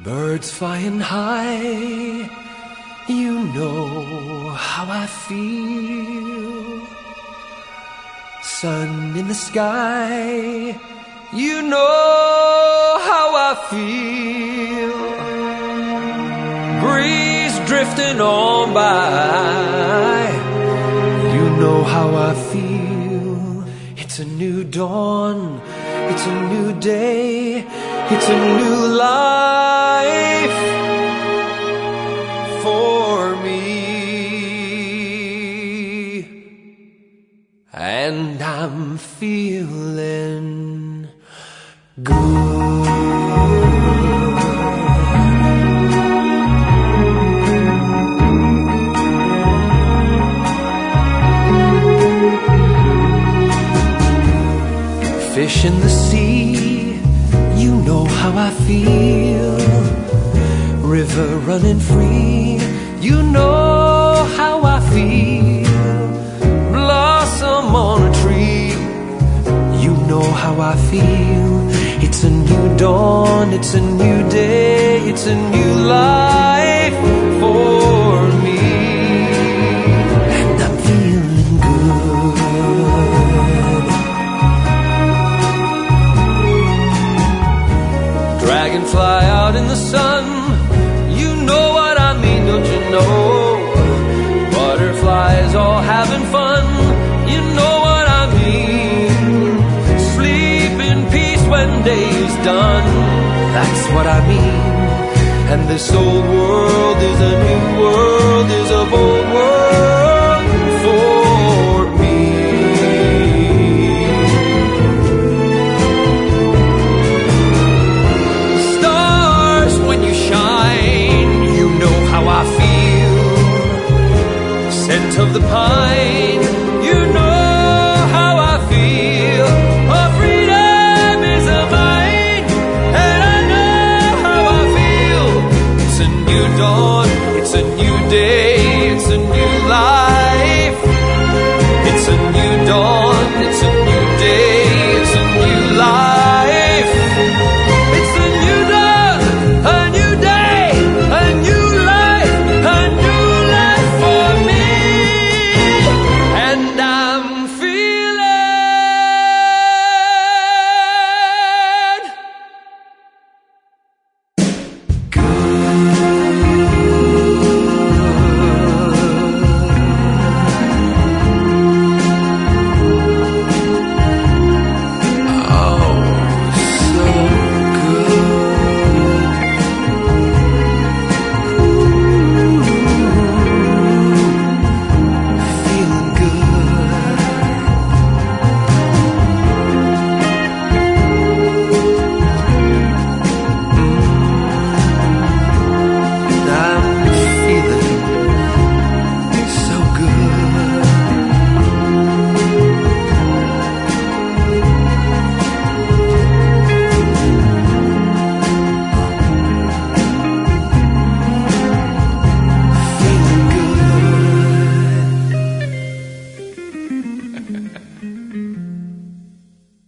Birds flying high, you know how I feel. Sun in the sky, you know how I feel. Breeze drifting on by, you know how I feel. It's a new dawn, it's a new day, it's a new life for me. And I'm feeling good. Fish in the sea, you know how I feel. River running free, you know how I feel. Blossom on a tree, you know how I feel. It's a new dawn, it's a new day, it's a new life for me. And I'm feeling good. Dragonfly out in the sun, you know what I mean, don't you know? Butterflies all having fun, you know what I mean. Sleep in peace when day is done, that's what I mean. And this old world is a new world, is a bold world